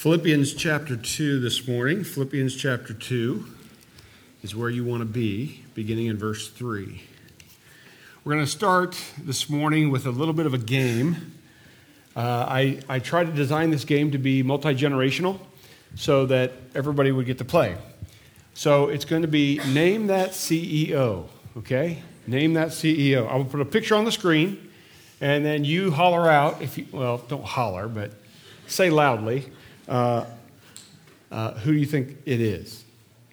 Philippians chapter 2 this morning. Philippians chapter 2 is where you want to be, beginning in verse 3. We're going to start this morning with a little bit of a game. I tried to design this game to be multi-generational so that everybody would get to play. So it's going to be Name That CEO, okay? Name That CEO. I will put a picture on the screen, and then you holler out, don't holler, but say loudly, who do you think it is?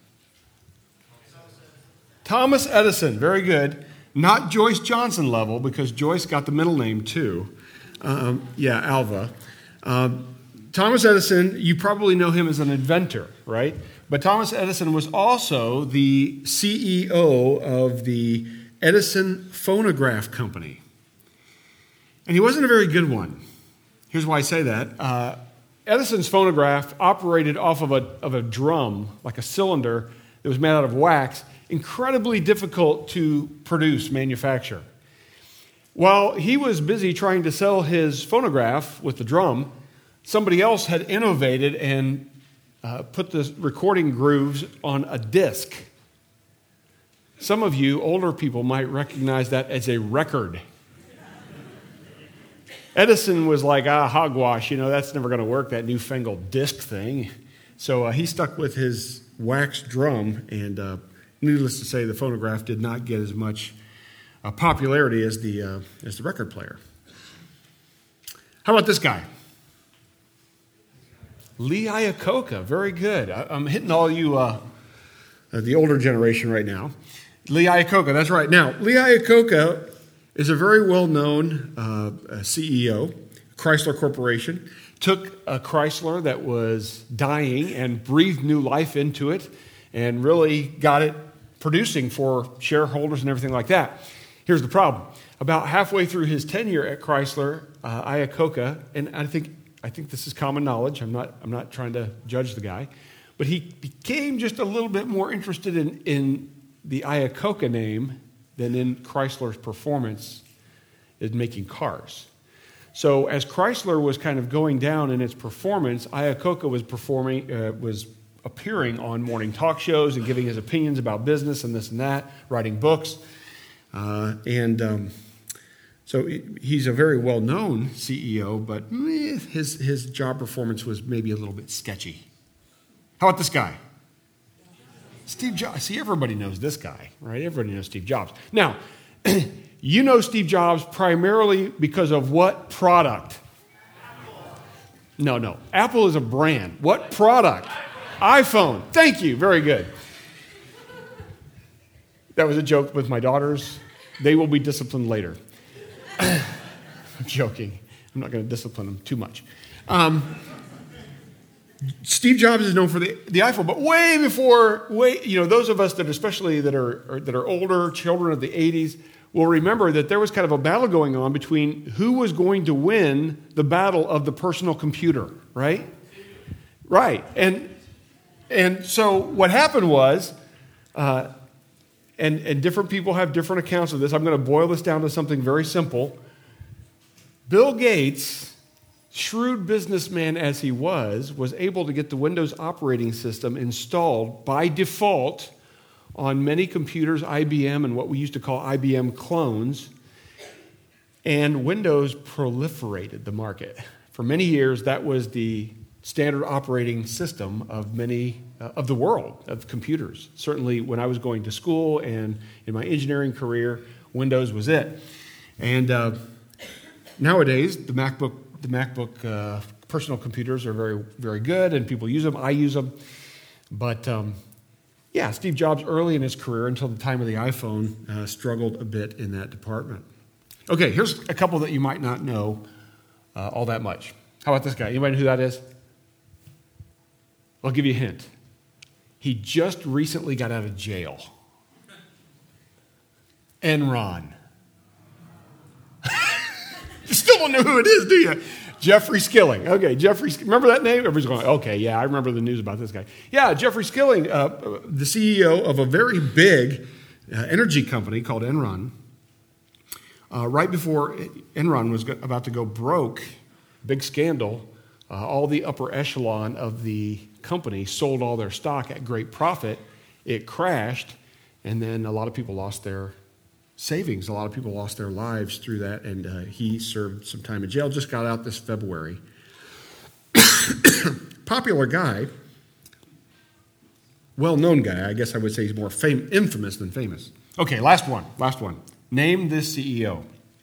Thomas Edison, very good. Not Joyce Johnson level, because Joyce got the middle name too. Alva. Thomas Edison, you probably know him as an inventor, right? But Thomas Edison was also the CEO of the Edison Phonograph Company. And he wasn't a very good one. Here's why I say that. Edison's phonograph operated off of a drum, like a cylinder that was made out of wax, incredibly difficult to manufacture. While he was busy trying to sell his phonograph with the drum, somebody else had innovated and put the recording grooves on a disc. Some of you older people might recognize that as a record. Edison was like, hogwash, that's never going to work, that newfangled disc thing. So he stuck with his wax drum, and needless to say, the phonograph did not get as much popularity as the record player. How about this guy? Lee Iacocca, very good. I'm hitting all you, the older generation right now. Lee Iacocca, that's right. Now, Lee Iacocca is a very well-known CEO, Chrysler Corporation. Took a Chrysler that was dying and breathed new life into it and really got it producing for shareholders and everything like that. Here's the problem. About halfway through his tenure at Chrysler, Iacocca, and I think this is common knowledge. I'm not trying to judge the guy, but he became just a little bit more interested in the Iacocca name than in Chrysler's performance in making cars. So as Chrysler was kind of going down in its performance, Iacocca was appearing on morning talk shows and giving his opinions about business and this and that, writing books. So he's a very well-known CEO, but his job performance was maybe a little bit sketchy. How about this guy? Steve Jobs. See, everybody knows this guy, right? Everybody knows Steve Jobs. Now, you know Steve Jobs primarily because of what product? Apple. No. Apple is a brand. What product? iPhone. Thank you. Very good. That was a joke with my daughters. They will be disciplined later. I'm joking. I'm not going to discipline them too much. Steve Jobs is known for the iPhone, but way before, those of us that are older, children of the 80s, will remember that there was kind of a battle going on between who was going to win the battle of the personal computer, right? Right. And so what happened was, and different people have different accounts of this. I'm going to boil this down to something very simple. Bill Gates, shrewd businessman as he was able to get the Windows operating system installed by default on many computers, IBM and what we used to call IBM clones, and Windows proliferated the market. For many years, that was the standard operating system of many of the world of computers. Certainly when I was going to school and in my engineering career, Windows was it. And nowadays, the MacBook personal computers are very, very good, and people use them. I use them. But Steve Jobs early in his career until the time of the iPhone struggled a bit in that department. Okay, here's a couple that you might not know all that much. How about this guy? Anybody know who that is? I'll give you a hint. He just recently got out of jail. Enron. You still don't know who it is, do you? Jeffrey Skilling. Okay, remember that name? Everybody's going, okay, yeah, I remember the news about this guy. Yeah, Jeffrey Skilling, the CEO of a very big energy company called Enron. Right before Enron was about to go broke, big scandal, all the upper echelon of the company sold all their stock at great profit. It crashed, and then a lot of people lost their savings. A lot of people lost their lives through that, and he served some time in jail, just got out this February. Popular guy, well-known guy. I guess I would say he's more infamous than famous. Okay, last one. Name this CEO.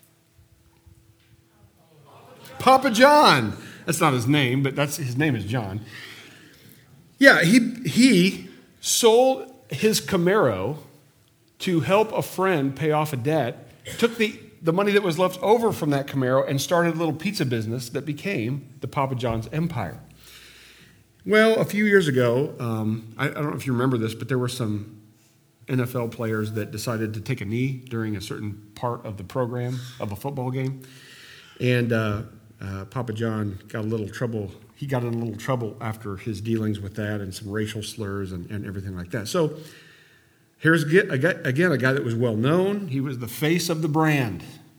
Papa John. That's not his name, but his name is John. Yeah, he sold his Camaro to help a friend pay off a debt, took the money that was left over from that Camaro and started a little pizza business that became the Papa John's empire. Well, a few years ago, I don't know if you remember this, but there were some NFL players that decided to take a knee during a certain part of the program of a football game. And Papa John got a little trouble. He got in a little trouble after his dealings with that and some racial slurs and everything like that. So here's a guy that was well known. He was the face of the brand.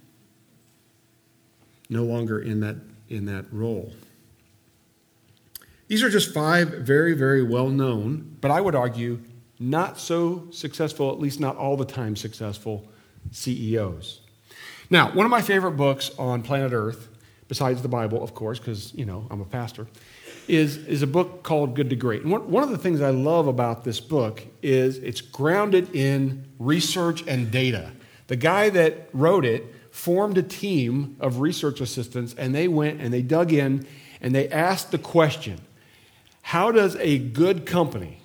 No longer in that role. These are just 5 very, very well known, but I would argue not so successful, at least not all the time successful CEOs. Now, one of my favorite books on planet Earth, besides the Bible, of course, because, I'm a pastor, is a book called Good to Great. And one of the things I love about this book is it's grounded in research and data. The guy that wrote it formed a team of research assistants, and they went and they dug in and they asked the question, how does a good company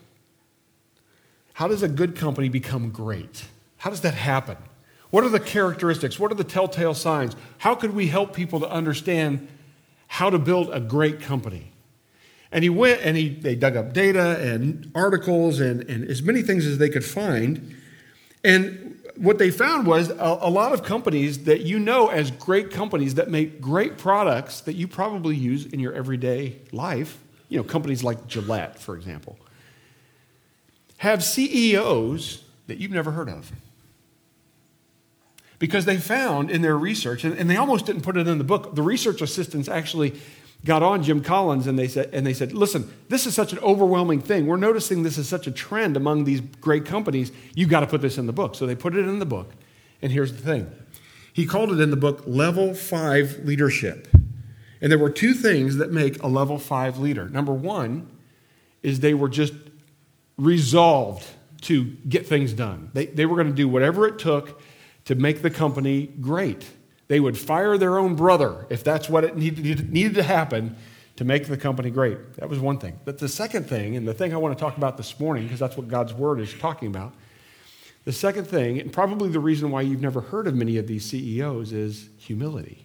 become great? How does that happen? What are the characteristics? What are the telltale signs? How could we help people to understand how to build a great company? And he went and they dug up data and articles and as many things as they could find. And what they found was a lot of companies that as great companies that make great products that you probably use in your everyday life, companies like Gillette, for example, have CEOs that you've never heard of. Because they found in their research, and they almost didn't put it in the book, the research assistants actually got on Jim Collins and they said, listen, this is such an overwhelming thing. We're noticing this is such a trend among these great companies. You've got to put this in the book. So they put it in the book. And here's the thing. He called it in the book Level 5 Leadership. And there were 2 things that make a Level 5 leader. Number 1 is they were just resolved to get things done. They were going to do whatever it took to make the company great. They would fire their own brother if that's what it needed to happen to make the company great. That was one thing. But the second thing, and the thing I want to talk about this morning, because that's what God's Word is talking about, the second thing, and probably the reason why you've never heard of many of these CEOs, is humility.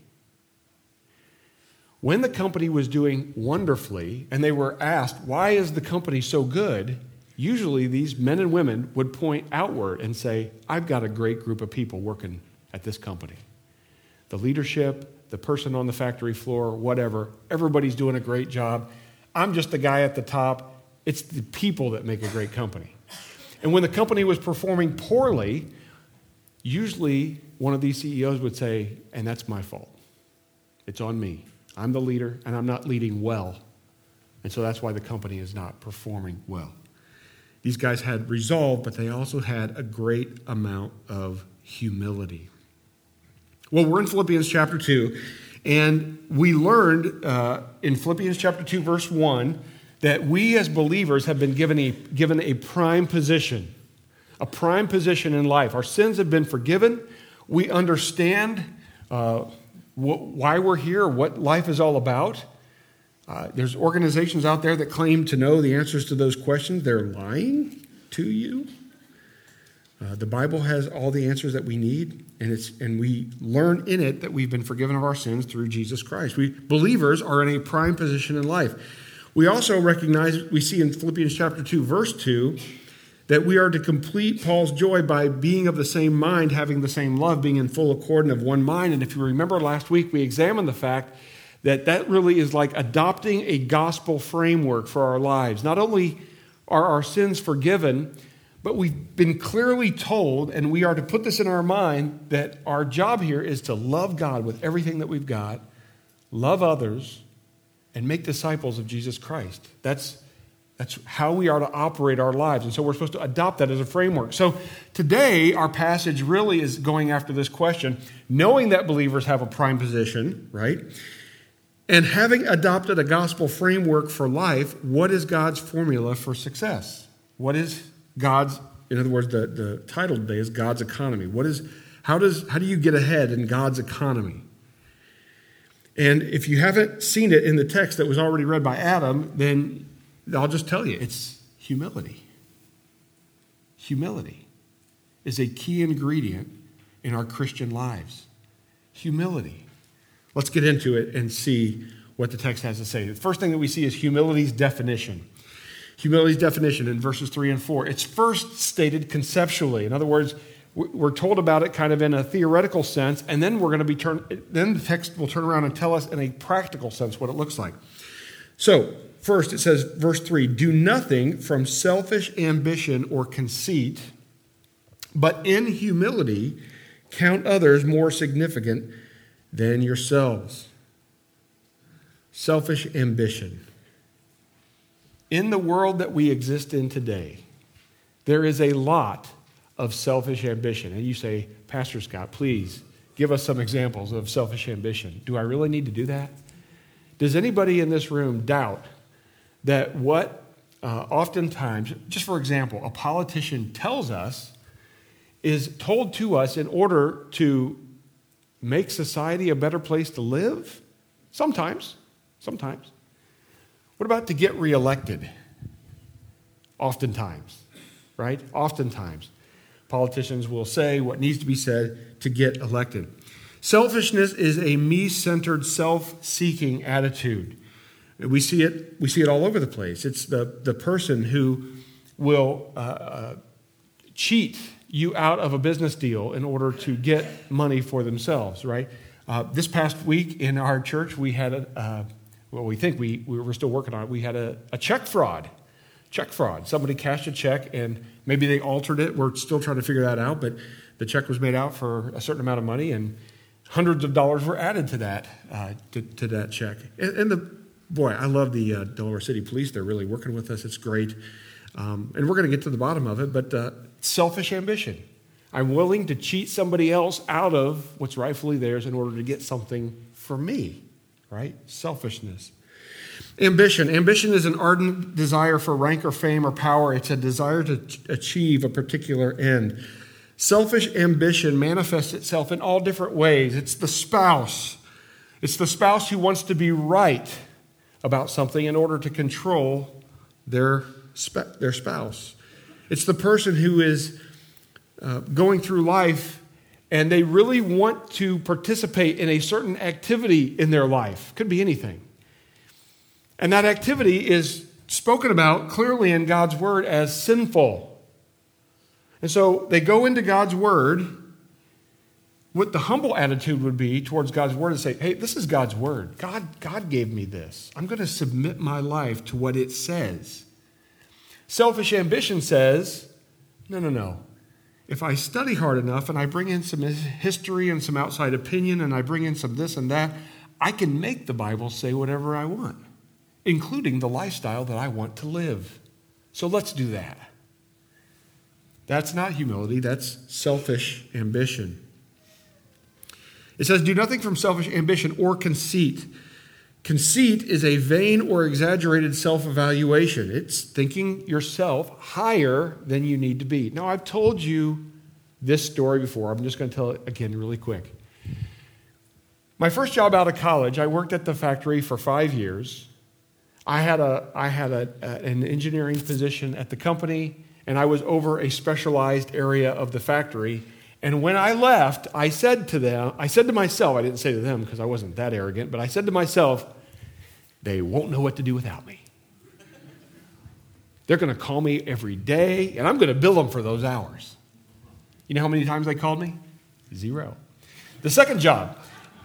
When the company was doing wonderfully, and they were asked, why is the company so good? Usually these men and women would point outward and say, I've got a great group of people working at this company. The leadership, the person on the factory floor, whatever, everybody's doing a great job. I'm just the guy at the top. It's the people that make a great company. And when the company was performing poorly, usually one of these CEOs would say, and that's my fault. It's on me. I'm the leader, and I'm not leading well. And so that's why the company is not performing well. These guys had resolve, but they also had a great amount of humility. Well, we're in Philippians chapter 2, and we learned in Philippians chapter 2, verse 1, that we as believers have been given a prime position in life. Our sins have been forgiven. We understand why we're here, what life is all about. There's organizations out there that claim to know the answers to those questions. They're lying to you. The Bible has all the answers that we need, and we learn in it that we've been forgiven of our sins through Jesus Christ. We believers are in a prime position in life. We also we see in Philippians chapter 2, verse 2, that we are to complete Paul's joy by being of the same mind, having the same love, being in full accord and of one mind. And if you remember last week, we examined the fact that really is like adopting a gospel framework for our lives. Not only are our sins forgiven, but we've been clearly told, and we are to put this in our mind, that our job here is to love God with everything that we've got, love others, and make disciples of Jesus Christ. That's how we are to operate our lives. And so we're supposed to adopt that as a framework. So today, our passage really is going after this question, knowing that believers have a prime position, right? And having adopted a gospel framework for life, what is God's formula for success? What is God's, in other words, the title today is God's economy. How do you get ahead in God's economy? And if you haven't seen it in the text that was already read by Adam, then I'll just tell you, it's humility. Humility is a key ingredient in our Christian lives. Humility. Let's get into it and see what the text has to say. The first thing that we see is humility's definition. Humility's definition in verses 3 and 4. It's first stated conceptually. In other words, we're told about it kind of in a theoretical sense, and then then the text will turn around and tell us in a practical sense what it looks like. So, first it says, verse 3, do nothing from selfish ambition or conceit, but in humility count others more significant than yourselves. Selfish ambition. In the world that we exist in today, there is a lot of selfish ambition. And you say, Pastor Scott, please give us some examples of selfish ambition. Do I really need to do that? Does anybody in this room doubt that what oftentimes, just for example, a politician tells us is told to us in order to make society a better place to live? Sometimes. What about to get reelected? Oftentimes, right? Oftentimes. Politicians will say what needs to be said to get elected. Selfishness is a me-centered, self-seeking attitude. We see it all over the place. It's the person who will cheat you out of a business deal in order to get money for themselves, right? This past week in our church, we had we were still working on it. We had a check fraud. Somebody cashed a check and maybe they altered it. We're still trying to figure that out, but the check was made out for a certain amount of money and hundreds of dollars were added to that to that check. And I love the Delaware City Police. They're really working with us. It's great. And we're going to get to the bottom of it, but selfish ambition. I'm willing to cheat somebody else out of what's rightfully theirs in order to get something for me, right? Selfishness. Ambition. Ambition is an ardent desire for rank or fame or power. It's a desire to achieve a particular end. Selfish ambition manifests itself in all different ways. It's the spouse. It's the spouse who wants to be right about something in order to control their spouse. It's the person who is going through life and they really want to participate in a certain activity in their life. Could be anything. And that activity is spoken about clearly in God's word as sinful. And so they go into God's word. What the humble attitude would be towards God's word is say, hey, this is God's word. God gave me this. I'm going to submit my life to what it says. Selfish ambition says, no. If I study hard enough and I bring in some history and some outside opinion and I bring in some this and that, I can make the Bible say whatever I want, including the lifestyle that I want to live. So let's do that. That's not humility, that's selfish ambition. It says, do nothing from selfish ambition or conceit. Conceit is a vain or exaggerated self-evaluation. It's thinking yourself higher than you need to be. Now, I've told you this story before. I'm just going to tell it again really quick. My first job out of college, I worked at the factory for 5 years. I had an engineering position at the company, and I was over a specialized area of the factory. And when I left, I said to myself, I didn't say to them because I wasn't that arrogant, but I said to myself, they won't know what to do without me. They're going to call me every day, and I'm going to bill them for those hours. You know how many times they called me? 0. The second job,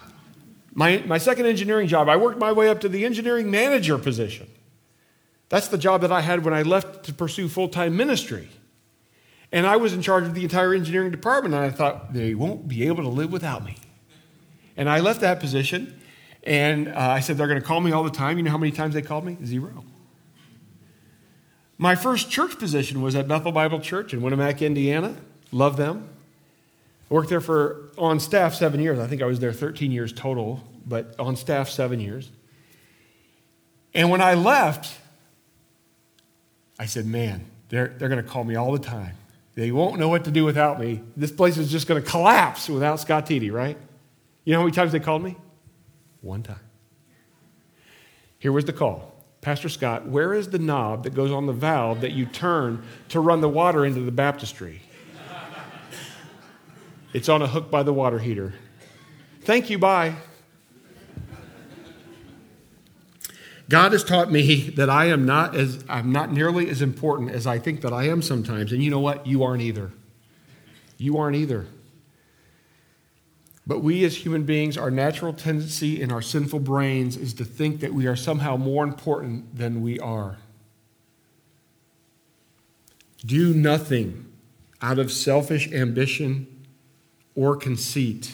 my second engineering job, I worked my way up to the engineering manager position. That's the job that I had when I left to pursue full-time ministry. And I was in charge of the entire engineering department, and I thought, they won't be able to live without me. And I left that position, And I said, they're going to call me all the time. You know how many times they called me? 0. My first church position was at Bethel Bible Church in Winamac, Indiana. Love them. I worked there on staff 7 years. I think I was there 13 years total, but on staff 7 years. And when I left, I said, man, they're going to call me all the time. They won't know what to do without me. This place is just going to collapse without Scott Teedy, right? You know how many times they called me? 1 time. Here was the call. Pastor Scott, where is the knob that goes on the valve that you turn to run the water into the baptistry? It's on a hook by the water heater. Thank you, bye. God has taught me that I'm not nearly as important as I think that I am sometimes. And you know what? You aren't either. You aren't either. But we as human beings, our natural tendency in our sinful brains is to think that we are somehow more important than we are. Do nothing out of selfish ambition or conceit,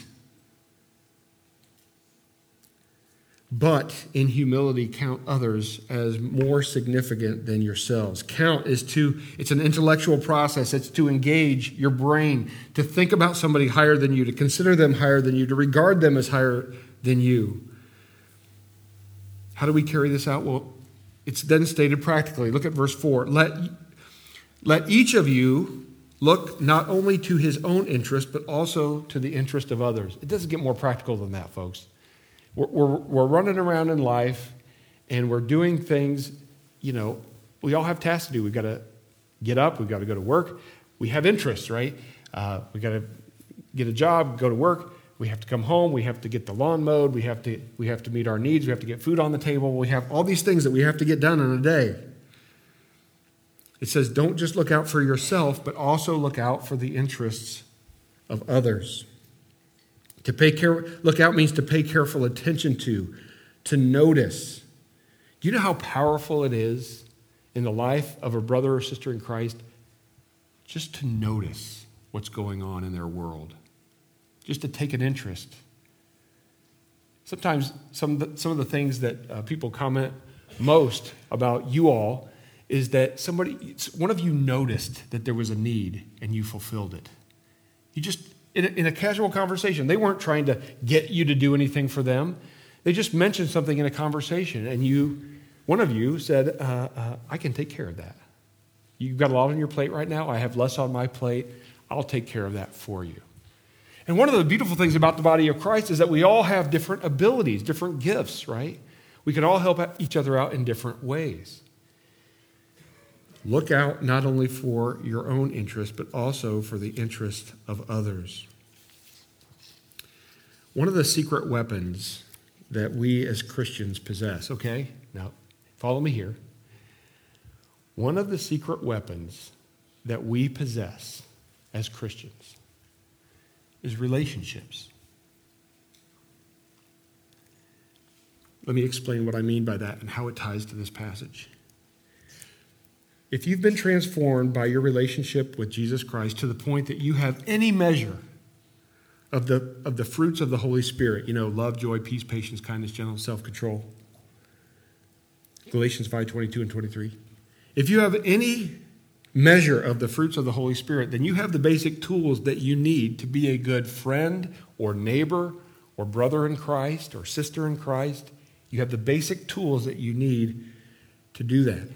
but in humility count others as more significant than yourselves. Count it's an intellectual process. It's to engage your brain, to think about somebody higher than you, to consider them higher than you, to regard them as higher than you. How do we carry this out? Well, it's then stated practically. Look at verse 4. Let each of you look not only to his own interest, but also to the interest of others. It doesn't get more practical than that, folks. We're running around in life, and we're doing things, we all have tasks to do. We've got to get up. We've got to go to work. We have interests, right? We've got to get a job, go to work. We have to come home. We have to get the lawn mowed. We have to meet our needs. We have to get food on the table. We have all these things that we have to get done in a day. It says, don't just look out for yourself, but also look out for the interests of others. Look out means to pay careful attention to notice. Do you know how powerful it is in the life of a brother or sister in Christ just to notice what's going on in their world, just to take an interest? Sometimes some of the things that people comment most about you all is that one of you noticed that there was a need and you fulfilled it. You just, in a casual conversation, they weren't trying to get you to do anything for them. They just mentioned something in a conversation, and one of you said, I can take care of that. You've got a lot on your plate right now. I have less on my plate. I'll take care of that for you. And one of the beautiful things about the body of Christ is that we all have different abilities, different gifts, right? We can all help each other out in different ways. Look out not only for your own interest, but also for the interest of others. One of the secret weapons that we as Christians possess, okay? Now, follow me here. One of the secret weapons that we possess as Christians is relationships. Let me explain what I mean by that and how it ties to this passage. If you've been transformed by your relationship with Jesus Christ to the point that you have any measure of the fruits of the Holy Spirit, love, joy, peace, patience, kindness, gentleness, self-control, Galatians 5:22 and 23. If you have any measure of the fruits of the Holy Spirit, then you have the basic tools that you need to be a good friend or neighbor or brother in Christ or sister in Christ. You have the basic tools that you need to do that.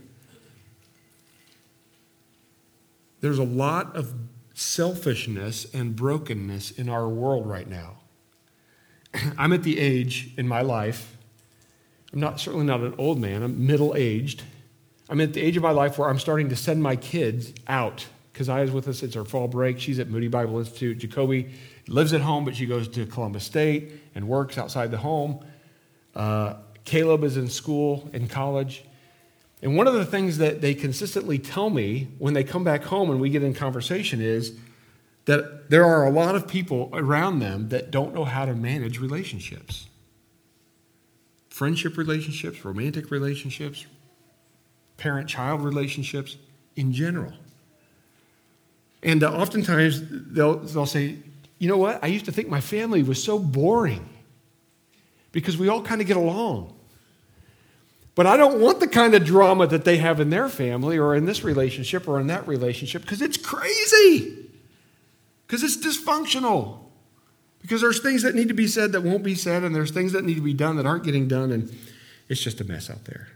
There's a lot of selfishness and brokenness in our world right now. I'm at the age in my life, I'm certainly not an old man, I'm middle-aged. I'm at the age of my life where I'm starting to send my kids out. Keziah's with us, it's our fall break. She's at Moody Bible Institute. Jacoby lives at home, but she goes to Columbus State and works outside the home. Caleb is in school, in college. And one of the things that they consistently tell me when they come back home and we get in conversation is that there are a lot of people around them that don't know how to manage relationships. Friendship relationships, romantic relationships, parent-child relationships in general. And oftentimes they'll say, you know what? I used to think my family was so boring. because we all kind of get along. But I don't want the kind of drama that they have in their family or in this relationship or in that relationship, because it's crazy, because it's dysfunctional, because there's things that need to be said that won't be said, and there's things that need to be done that aren't getting done, and it's just a mess out there.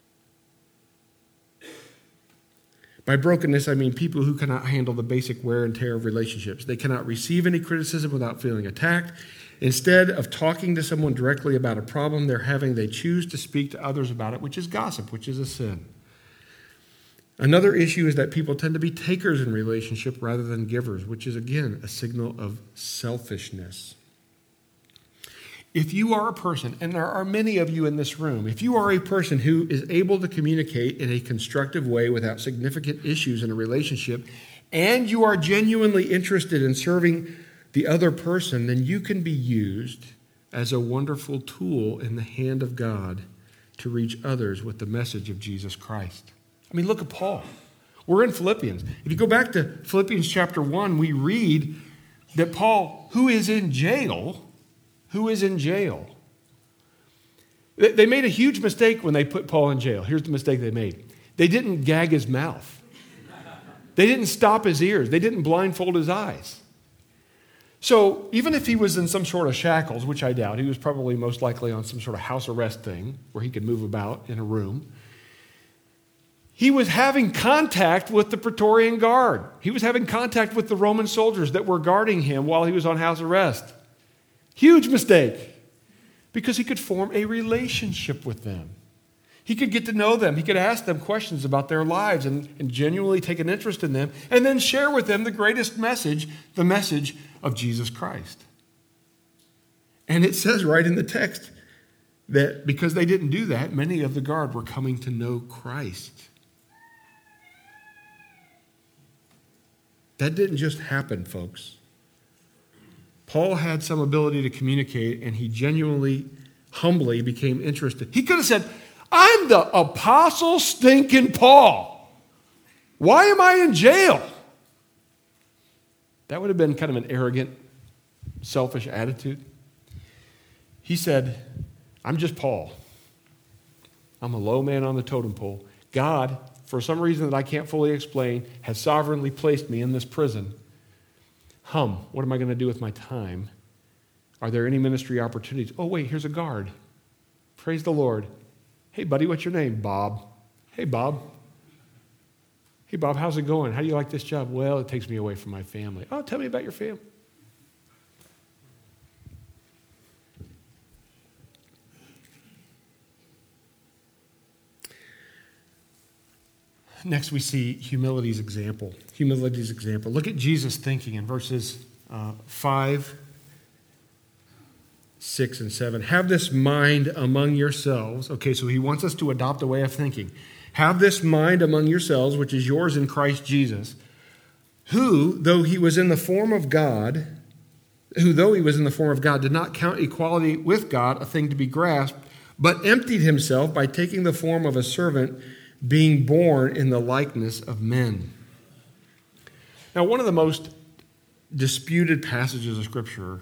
By brokenness, I mean people who cannot handle the basic wear and tear of relationships. They cannot receive any criticism without feeling attacked. Instead of talking to someone directly about a problem they're having, they choose to speak to others about it, which is gossip, which is a sin. Another issue is that people tend to be takers in relationship rather than givers, which is, again, a signal of selfishness. If you are a person, and there are many of you in this room, if you are a person who is able to communicate in a constructive way without significant issues in a relationship, and you are genuinely interested in serving the other person, then you can be used as a wonderful tool in the hand of God to reach others with the message of Jesus Christ. I mean, look at Paul. We're in Philippians. If you go back to Philippians chapter 1, we read that Paul, who is in jail, they made a huge mistake when they put Paul in jail. Here's the mistake they made. They didn't gag his mouth. They didn't stop his ears. They didn't blindfold his eyes. So even if he was in some sort of shackles, which I doubt, he was probably most likely on some sort of house arrest thing where he could move about in a room, he was having contact with the Praetorian Guard. He was having contact with the Roman soldiers that were guarding him while he was on house arrest. Huge mistake, because he could form a relationship with them. He could get to know them. He could ask them questions about their lives and genuinely take an interest in them, and then share with them the greatest message, the message of Jesus Christ. And it says right in the text that because they didn't do that, many of the guard were coming to know Christ. That didn't just happen, folks. Paul had some ability to communicate, and he genuinely, humbly became interested. He could have said, I'm the apostle stinking Paul. Why am I in jail? That would have been kind of an arrogant, selfish attitude. He said, I'm just Paul. I'm a low man on the totem pole. God, for some reason that I can't fully explain, has sovereignly placed me in this prison. What am I going to do with my time? Are there any ministry opportunities? Oh, wait, here's a guard. Praise the Lord. Hey, buddy, what's your name? Bob. Hey, Bob. Hey, Bob, how's it going? How do you like this job? Well, it takes me away from my family. Oh, tell me about your family. Next, we see humility's example. Humility's example. Look at Jesus' thinking in verses 5, 6, and 7. Have this mind among yourselves. Okay, so he wants us to adopt a way of thinking. Have this mind among yourselves, which is yours in Christ Jesus, who, though he was in the form of God, did not count equality with God a thing to be grasped, but emptied himself by taking the form of a servant, being born in the likeness of men. Now, one of the most disputed passages of Scripture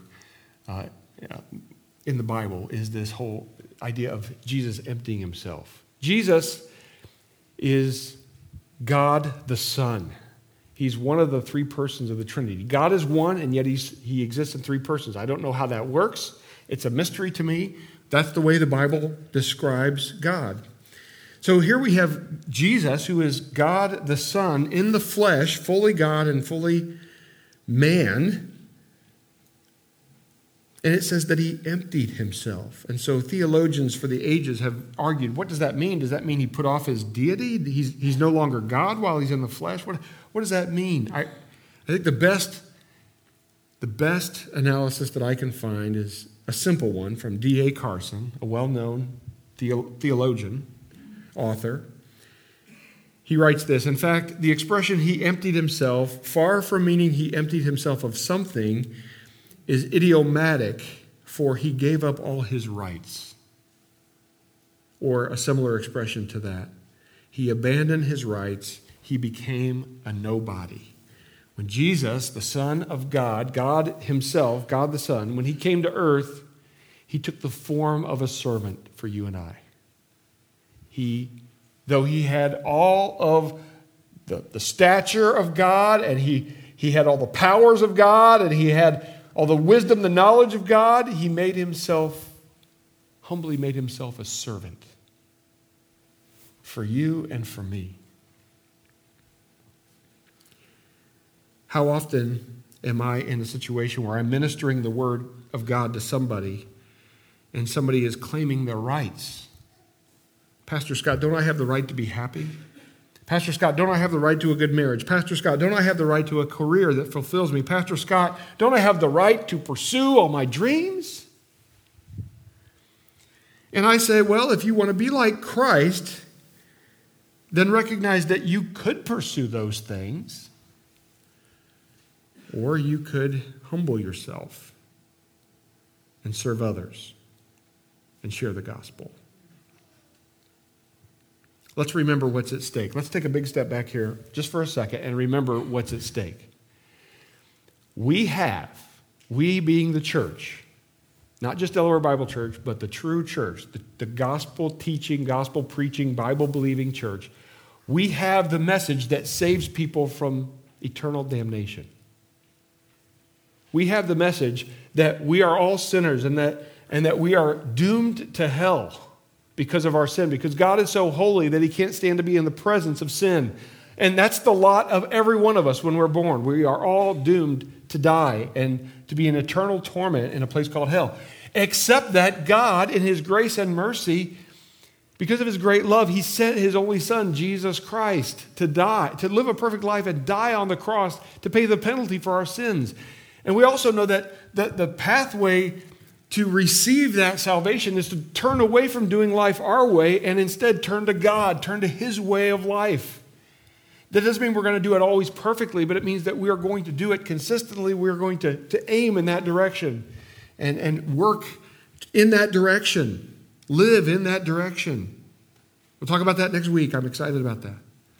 in the Bible is this whole idea of Jesus emptying himself. Jesus is God the Son. He's one of the three persons of the Trinity. God is one, and yet he exists in three persons. I don't know how that works. It's a mystery to me. That's the way the Bible describes God. So here we have Jesus, who is God the Son in the flesh, fully God and fully man. And it says that he emptied himself. And so theologians for the ages have argued, what does that mean? Does that mean he put off his deity? He's no longer God while he's in the flesh? What does that mean? I think the best analysis that I can find is a simple one from D.A. Carson, a well-known theologian, author. He writes this: in fact, the expression he emptied himself, far from meaning he emptied himself of something, is idiomatic for he gave up all his rights. Or a similar expression to that. He abandoned his rights. He became a nobody. When Jesus, the Son of God, God himself, God the Son, when he came to earth, He took the form of a servant for you and I. Though he had all of the stature of God, and he had all the powers of God, and he had all the wisdom, the knowledge of God, he humbly made himself a servant for you and for me. How often am I in a situation where I'm ministering the word of God to somebody, and somebody is claiming their rights? Pastor Scott, don't I have the right to be happy? Pastor Scott, don't I have the right to a good marriage? Pastor Scott, don't I have the right to a career that fulfills me? Pastor Scott, don't I have the right to pursue all my dreams? And I say, well, if you want to be like Christ, then recognize that you could pursue those things, or you could humble yourself and serve others and share the gospel. Let's remember what's at stake. Let's take a big step back here just for a second and remember what's at stake. We being the church, not just Delaware Bible Church, but the true church, the gospel teaching, gospel preaching, Bible believing church, we have the message that saves people from eternal damnation. We have the message that we are all sinners and that we are doomed to hell because of our sin, because God is so holy that he can't stand to be in the presence of sin. And that's the lot of every one of us when we're born. We are all doomed to die and to be in eternal torment in a place called hell. Except that God, in his grace and mercy, because of his great love, he sent his only son, Jesus Christ, to die, to live a perfect life and die on the cross to pay the penalty for our sins. And we also know that the pathway to receive that salvation is to turn away from doing life our way and instead turn to God, turn to his way of life. That doesn't mean we're going to do it always perfectly, but it means that we are going to do it consistently. We're going to aim in that direction and work in that direction, live in that direction. We'll talk about that next week. I'm excited about that.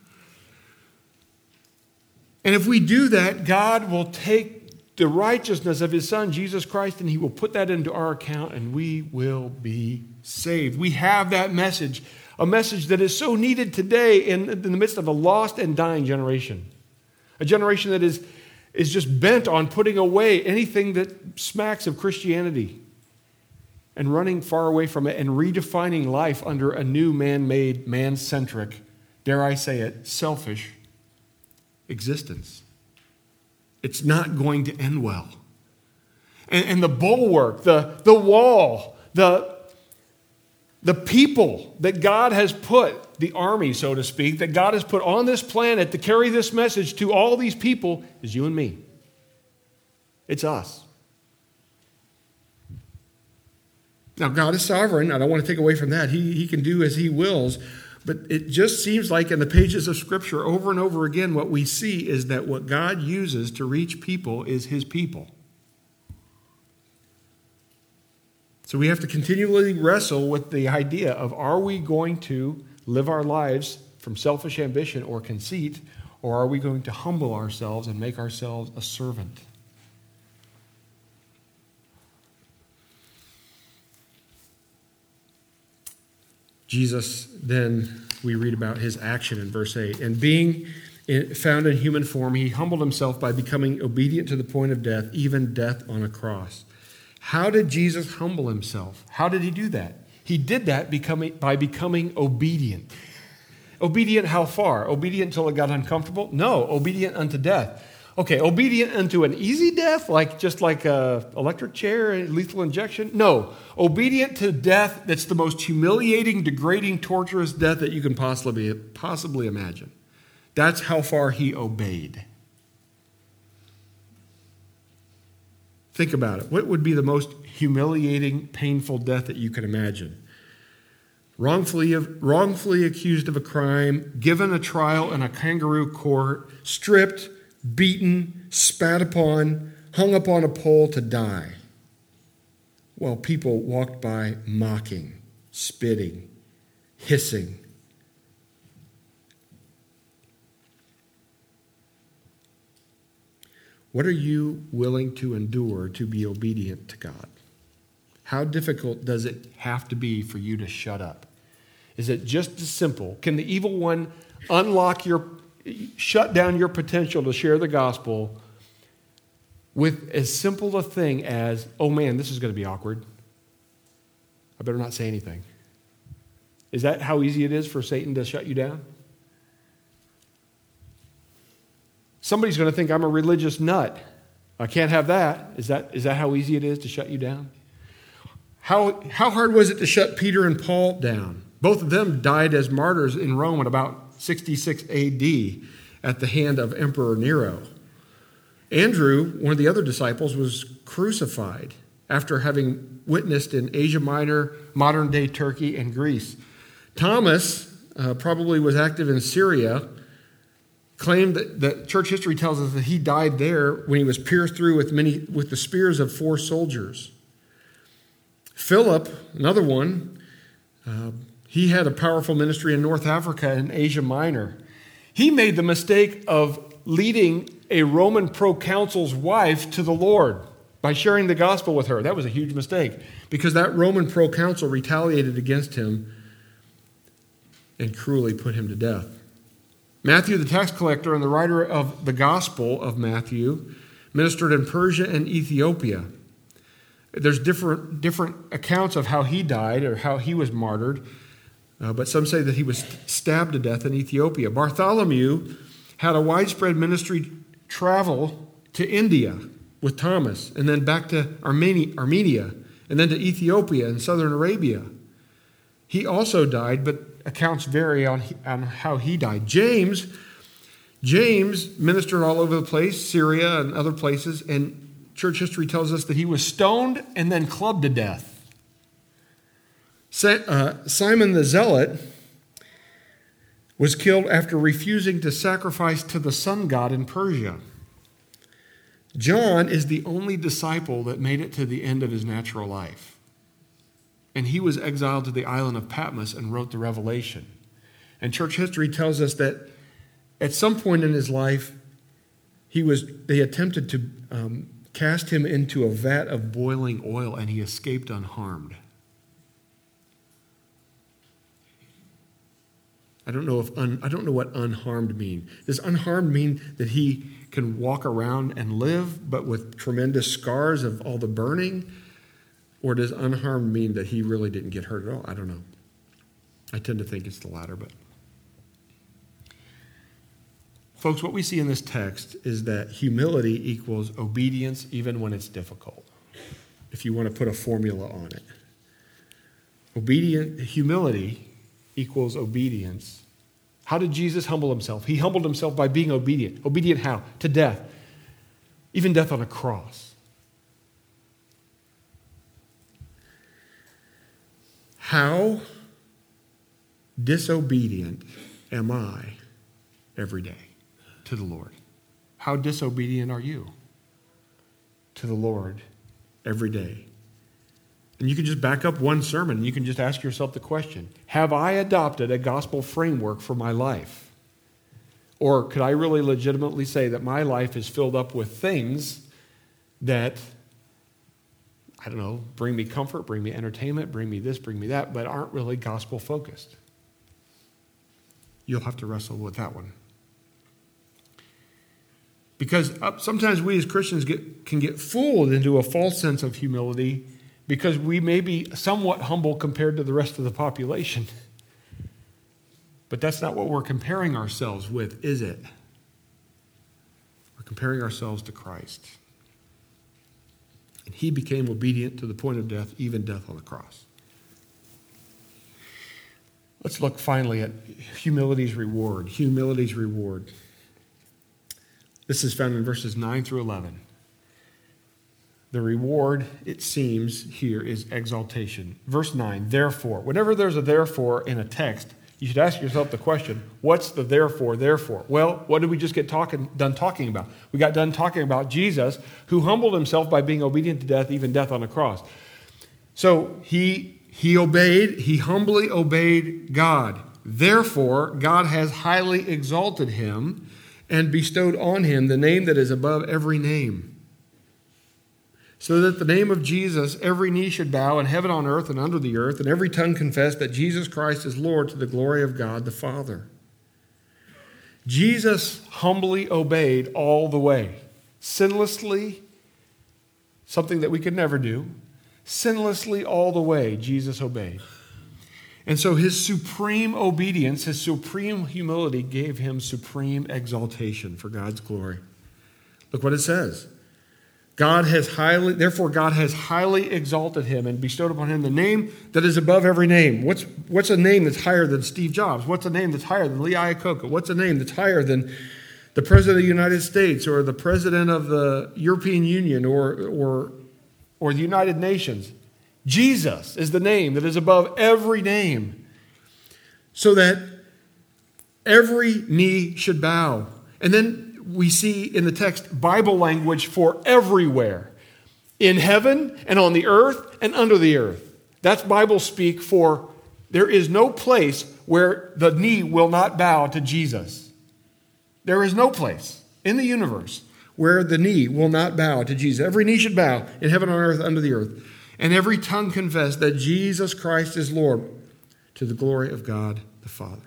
And if we do that, God will take the righteousness of his son, Jesus Christ, and he will put that into our account and we will be saved. We have that message, a message that is so needed today in the midst of a lost and dying generation. A generation that is just bent on putting away anything that smacks of Christianity and running far away from it and redefining life under a new man-made, man-centric, dare I say it, selfish existence. It's not going to end well. And the bulwark, the wall, the people that God has put, the army, so to speak, that God has put on this planet to carry this message to all these people is you and me. It's us. Now, God is sovereign. I don't want to take away from that. He can do as he wills. But it just seems like in the pages of Scripture over and over again, what we see is that what God uses to reach people is his people. So we have to continually wrestle with the idea of, are we going to live our lives from selfish ambition or conceit, or are we going to humble ourselves and make ourselves a servant? Jesus, then, we read about his action in verse 8. And being found in human form, he humbled himself by becoming obedient to the point of death, even death on a cross. How did Jesus humble himself? How did he do that? He did that by becoming obedient. Obedient how far? Obedient until it got uncomfortable? No, obedient unto death. Okay, obedient unto an easy death, just like an electric chair, a lethal injection? No, obedient to death that's the most humiliating, degrading, torturous death that you can possibly imagine. That's how far he obeyed. Think about it. What would be the most humiliating, painful death that you can imagine? Wrongfully accused of a crime, given a trial in a kangaroo court, stripped, beaten, spat upon, hung upon a pole to die, while people walked by mocking, spitting, hissing. What are you willing to endure to be obedient to God? How difficult does it have to be for you to shut up? Is it just as simple? Can the evil one shut down your potential to share the gospel with as simple a thing as, oh man, this is going to be awkward. I better not say anything. Is that how easy it is for Satan to shut you down? Somebody's going to think I'm a religious nut. I can't have that. Is that how easy it is to shut you down? How hard was it to shut Peter and Paul down? Both of them died as martyrs in Rome in about 66 AD at the hand of Emperor Nero. Andrew, one of the other disciples, was crucified after having witnessed in Asia Minor, modern-day Turkey, and Greece. Thomas probably was active in Syria, claimed that church history tells us that he died there when he was pierced through with the spears of 4 soldiers. Philip, another one, he had a powerful ministry in North Africa and Asia Minor. He made the mistake of leading a Roman proconsul's wife to the Lord by sharing the gospel with her. That was a huge mistake because that Roman proconsul retaliated against him and cruelly put him to death. Matthew, the tax collector and the writer of the Gospel of Matthew, ministered in Persia and Ethiopia. There's different accounts of how he died or how he was martyred, but some say that he was stabbed to death in Ethiopia. Bartholomew had a widespread ministry travel to India with Thomas, and then back to Armenia, and then to Ethiopia and southern Arabia. He also died, but accounts vary on how he died. James ministered all over the place, Syria and other places, and church history tells us that he was stoned and then clubbed to death. Simon the Zealot was killed after refusing to sacrifice to the sun god in Persia. John is the only disciple that made it to the end of his natural life. And he was exiled to the island of Patmos and wrote the Revelation. And church history tells us that at some point in his life, they attempted to cast him into a vat of boiling oil, and he escaped unharmed. I don't know what unharmed means. Does unharmed mean that he can walk around and live, but with tremendous scars of all the burning? Or does unharmed mean that he really didn't get hurt at all? I don't know. I tend to think it's the latter, but folks, what we see in this text is that humility equals obedience even when it's difficult, if you want to put a formula on it. Humility equals obedience. How did Jesus humble himself? He humbled himself by being obedient. Obedient how? To death. Even death on a cross. How disobedient am I every day to the Lord? How disobedient are you to the Lord every day? And you can just back up one sermon and you can just ask yourself the question, have I adopted a gospel framework for my life? Or could I really legitimately say that my life is filled up with things that, I don't know, bring me comfort, bring me entertainment, bring me this, bring me that, but aren't really gospel focused? You'll have to wrestle with that one. Because sometimes we as Christians can get fooled into a false sense of humility because we may be somewhat humble compared to the rest of the population. But that's not what we're comparing ourselves with, is it? We're comparing ourselves to Christ. And he became obedient to the point of death, even death on the cross. Let's look finally at humility's reward. Humility's reward. This is found in verses 9 through 11. The reward, it seems, here is exaltation. Verse 9, therefore. Whenever there's a therefore in a text, you should ask yourself the question, what's the therefore? Well, what did we just get done talking about? We got done talking about Jesus, who humbled himself by being obedient to death, even death on a cross. So he humbly obeyed God. Therefore, God has highly exalted him and bestowed on him the name that is above every name, so that the name of Jesus every knee should bow in heaven, on earth, and under the earth, and every tongue confess that Jesus Christ is Lord, to the glory of God the Father. Jesus humbly obeyed all the way, sinlessly, something that we could never do, sinlessly all the way Jesus obeyed. And so his supreme obedience, his supreme humility gave him supreme exaltation for God's glory. Look what it says. Therefore God has highly exalted him and bestowed upon him the name that is above every name. What's a name that's higher than Steve Jobs? What's a name that's higher than Lee Iacocca? What's a name that's higher than the President of the United States or the President of the European Union or the United Nations? Jesus is the name that is above every name, so that every knee should bow. And then we see in the text Bible language for everywhere, in heaven and on the earth and under the earth. That's Bible speak for there is no place where the knee will not bow to Jesus. There is no place in the universe where the knee will not bow to Jesus. Every knee should bow in heaven, on earth, under the earth. And every tongue confess that Jesus Christ is Lord, to the glory of God the Father.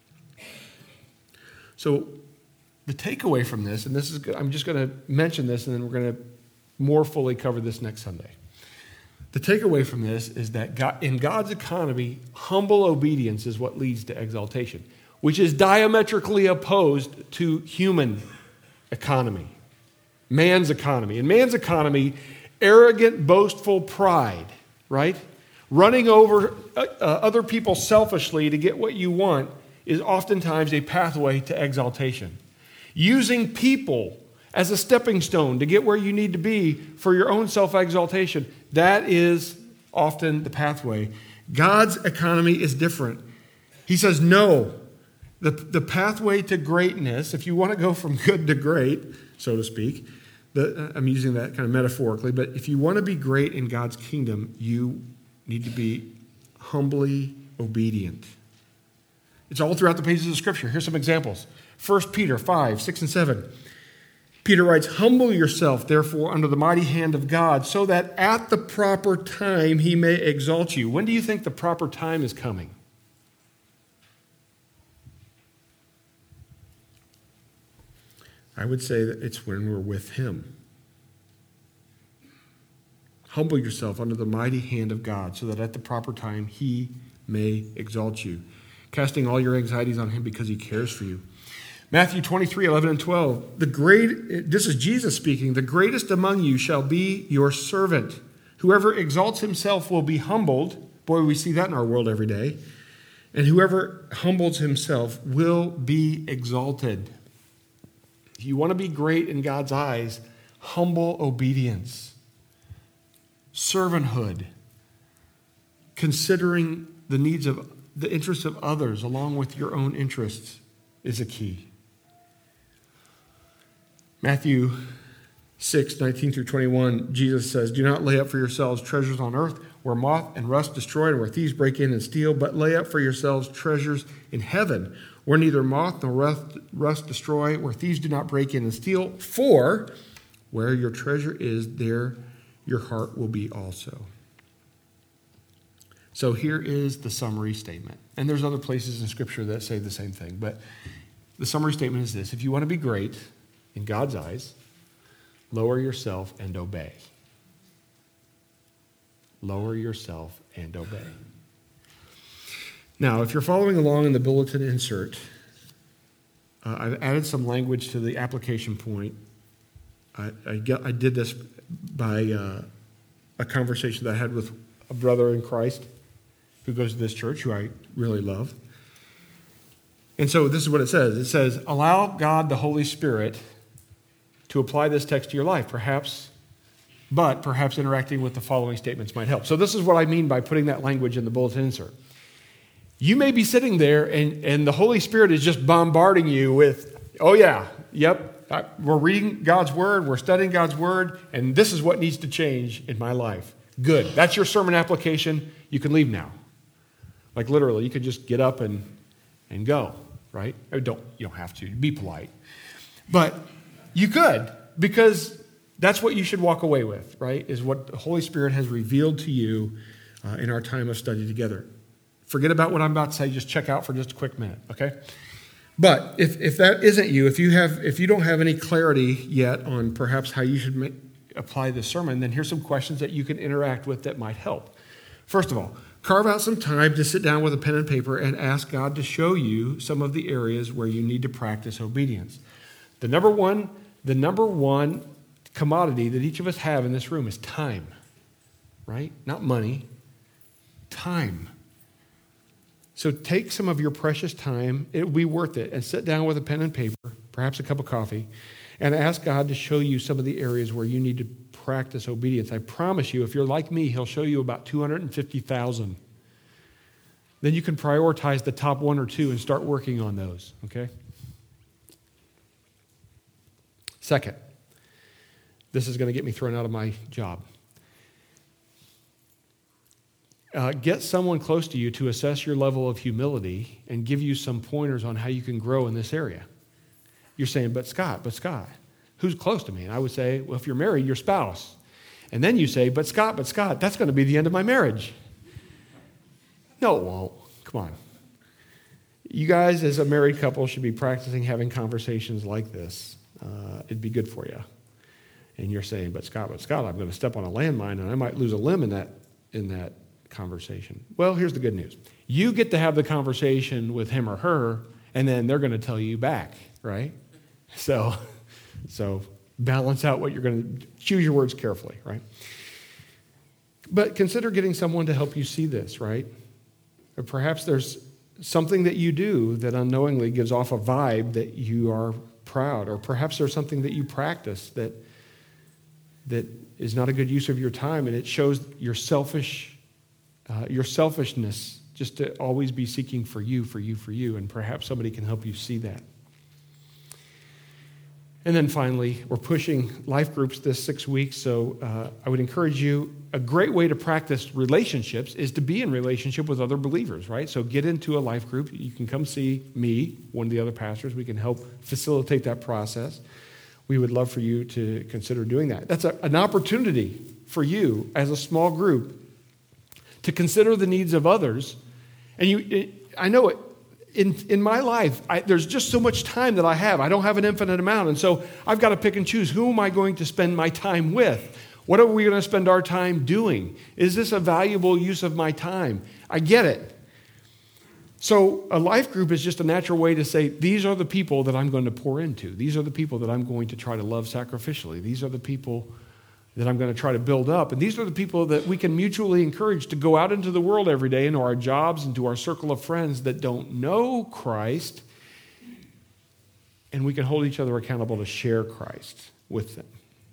So the takeaway from this, and this is, I'm just going to mention this and then we're going to more fully cover this next Sunday. The takeaway from this is that God, in God's economy, humble obedience is what leads to exaltation, which is diametrically opposed to human economy, man's economy. In man's economy, arrogant, boastful pride, right? Running over other people selfishly to get what you want is oftentimes a pathway to exaltation. Using people as a stepping stone to get where you need to be for your own self-exaltation, that is often the pathway. God's economy is different. He says, no, the pathway to greatness, if you want to go from good to great, so to speak, I'm using that kind of metaphorically, but if you want to be great in God's kingdom, you need to be humbly obedient. It's all throughout the pages of Scripture. Here's some examples. 1 Peter 5, 6, and 7. Peter writes, humble yourself, therefore, under the mighty hand of God, so that at the proper time he may exalt you. When do you think the proper time is coming? I would say that it's when we're with him. Humble yourself under the mighty hand of God, so that at the proper time he may exalt you, casting all your anxieties on him because he cares for you. Matthew 23, 11 and 12. This is Jesus speaking. The greatest among you shall be your servant. Whoever exalts himself will be humbled. Boy, we see that in our world every day. And whoever humbles himself will be exalted. If you want to be great in God's eyes, humble obedience, servanthood, considering the interests of others along with your own interests is a key. Matthew 6, 19 through 21, Jesus says, do not lay up for yourselves treasures on earth where moth and rust destroy and where thieves break in and steal, but lay up for yourselves treasures in heaven where neither moth nor rust destroy, where thieves do not break in and steal. For where your treasure is, there your heart will be also. So here is the summary statement. And there's other places in Scripture that say the same thing, but the summary statement is this. If you want to be great in God's eyes, lower yourself and obey. Lower yourself and obey. Now, if you're following along in the bulletin insert, I've added some language to the application point. I did this by a conversation that I had with a brother in Christ who goes to this church, who I really love. And so this is what it says. It says, allow God the Holy Spirit to apply this text to your life, perhaps interacting with the following statements might help. So this is what I mean by putting that language in the bulletin insert. You may be sitting there and the Holy Spirit is just bombarding you with, oh yeah, yep, we're reading God's Word, we're studying God's Word, and this is what needs to change in my life. Good. That's your sermon application. You can leave now. Like literally, you could just get up and go, right? You don't have to. Be polite. But you could, because That's what you should walk away with, right? Is what the Holy Spirit has revealed to you in our time of study together. Forget about what I'm about to say. Just check out for just a quick minute, okay? But if that isn't you, if you don't have any clarity yet on perhaps how you should apply this sermon, then here's some questions that you can interact with that might help. First of all, carve out some time to sit down with a pen and paper and ask God to show you some of the areas where you need to practice obedience. The number one commodity that each of us have in this room is time, right? Not money, time. So take some of your precious time, it will be worth it, and sit down with a pen and paper, perhaps a cup of coffee, and ask God to show you some of the areas where you need to practice obedience. I promise you, if you're like me, he'll show you about 250,000. Then you can prioritize the top one or two and start working on those, okay? Second, this is going to get me thrown out of my job. Get someone close to you to assess your level of humility and give you some pointers on how you can grow in this area. You're saying, but Scott, who's close to me? And I would say, well, if you're married, your spouse. And then you say, but Scott, that's going to be the end of my marriage. No, it won't. Come on. You guys, as a married couple, should be practicing having conversations like this. It'd be good for you. And you're saying, but Scott, I'm going to step on a landmine and I might lose a limb in that conversation. Well, here's the good news. You get to have the conversation with him or her, and then they're going to tell you back, right? So balance out what you're going to, choose your words carefully, right? But consider getting someone to help you see this, right? Or perhaps there's something that you do that unknowingly gives off a vibe that you are proud, or perhaps there's something that you practice that is not a good use of your time, and it shows your selfishness just to always be seeking for you, and perhaps somebody can help you see that. And then finally, we're pushing life groups this 6 weeks, so I would encourage you, a great way to practice relationships is to be in relationship with other believers, right? So get into a life group. You can come see me, one of the other pastors. We can help facilitate that process. We would love for you to consider doing that. That's an opportunity for you as a small group to consider the needs of others. And I know it. In my life, there's just so much time that I have. I don't have an infinite amount. And so I've got to pick and choose. Who am I going to spend my time with? What are we going to spend our time doing? Is this a valuable use of my time? I get it. So a life group is just a natural way to say, these are the people that I'm going to pour into. These are the people that I'm going to try to love sacrificially. These are the people that I'm going to try to build up. And these are the people that we can mutually encourage to go out into the world every day, into our jobs, into our circle of friends that don't know Christ. And we can hold each other accountable to share Christ with them.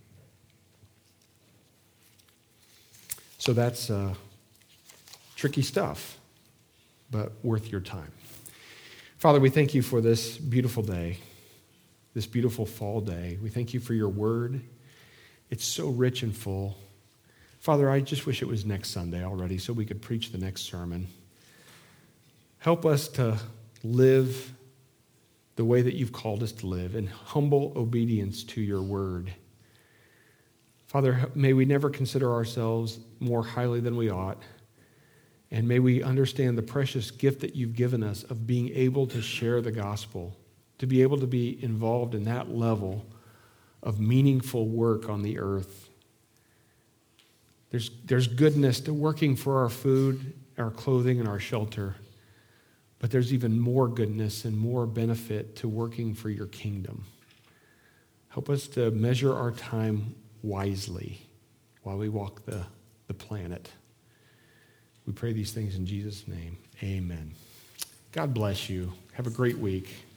So that's tricky stuff, but worth your time. Father, we thank you for this beautiful day, this beautiful fall day. We thank you for your word. It's so rich and full. Father, I just wish it was next Sunday already so we could preach the next sermon. Help us to live the way that you've called us to live in humble obedience to your word. Father, may we never consider ourselves more highly than we ought. And may we understand the precious gift that you've given us of being able to share the gospel, to be able to be involved in that level of meaningful work on the earth. There's goodness to working for our food, our clothing, and our shelter. But there's even more goodness and more benefit to working for your kingdom. Help us to measure our time wisely while we walk the planet. We pray these things in Jesus' name. Amen. God bless you. Have a great week.